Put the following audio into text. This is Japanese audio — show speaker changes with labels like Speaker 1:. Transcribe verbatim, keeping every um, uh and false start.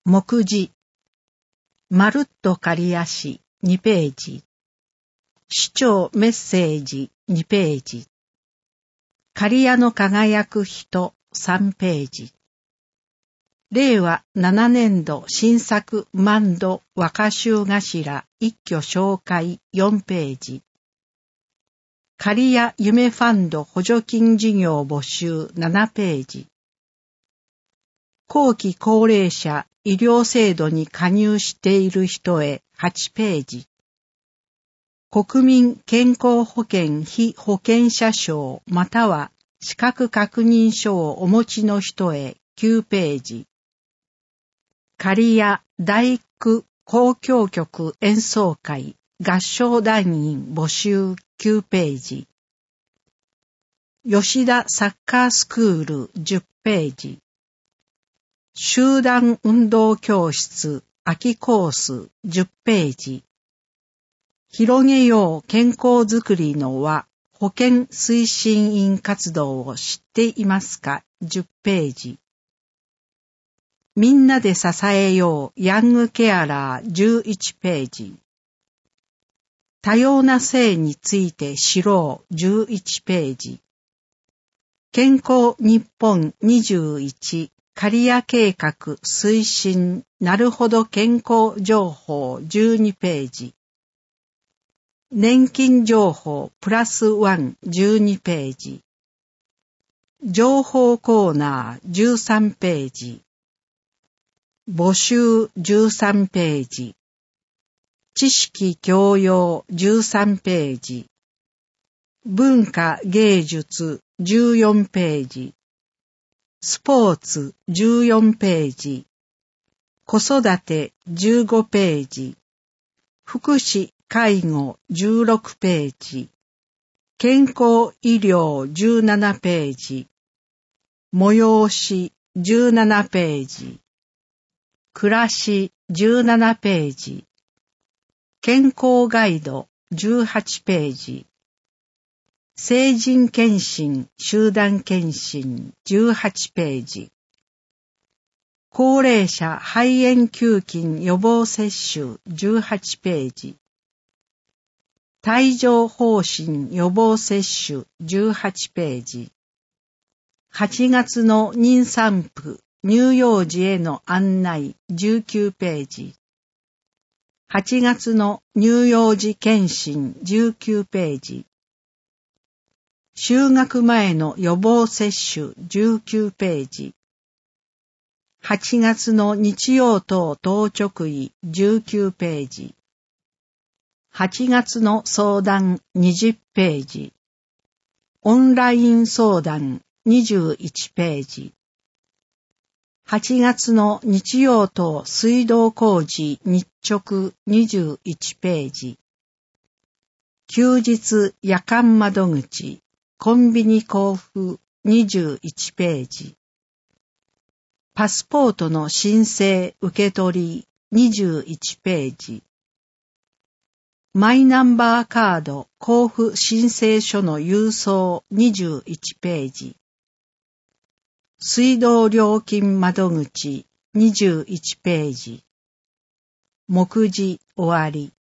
Speaker 1: 目次。まるっと刈谷市にページ。市長メッセージにページ。刈谷の輝く人さんページ。れいわななねんど新作万土和歌集頭一挙紹介よんページ。刈谷夢ファンド補助金事業募集ななページ。後期高齢者医療制度に加入している人へはちページ。国民健康保険被保険者証または資格確認書をお持ちの人へきゅうページ。刈谷第九交響曲演奏会合唱団員募集きゅうページ。吉田サッカースクールじゅっページ。集団運動教室秋コースじゅっページ。広げよう健康づくりの輪保健推進員活動を知っていますかじゅっページ。みんなで支えようヤングケアラーじゅういちページ。多様な性について知ろうじゅういちページ。健康日本にじゅういち刈谷計画推進なるほど健康情報じゅうにページ。年金情報プラスワンじゅうにページ。情報コーナーじゅうさんページ。募集じゅうさんページ。知識教養じゅうさんページ。文化芸術じゅうよんページ。スポーツじゅうよんページ。子育てじゅうごページ。福祉介護じゅうろくページ。健康医療じゅうななページ。催しじゅうななページ。暮らしじゅうななページ。健康ガイドじゅうはちページ。成人検診集団検診じゅうはちページ。高齢者肺炎球菌予防接種じゅうはちページ。帯状疱疹予防接種じゅうはちページ。はちがつの妊産婦乳幼児への案内じゅうきゅうページ。はちがつの乳幼児検診じゅうきゅうページ。就学前の予防接種じゅうきゅうページ。はちがつの日曜等当直医じゅうきゅうページ。はちがつの相談にじゅっページ。オンライン相談にじゅういちページ。はちがつの日曜等水道工事日直にじゅういちページ。休日夜間窓口コンビニ交付にじゅういちページ。パスポートの申請受け取りにじゅういちページ。マイナンバーカード交付申請書の郵送にじゅういちページ。水道料金窓口にじゅういちページ。目次終わり。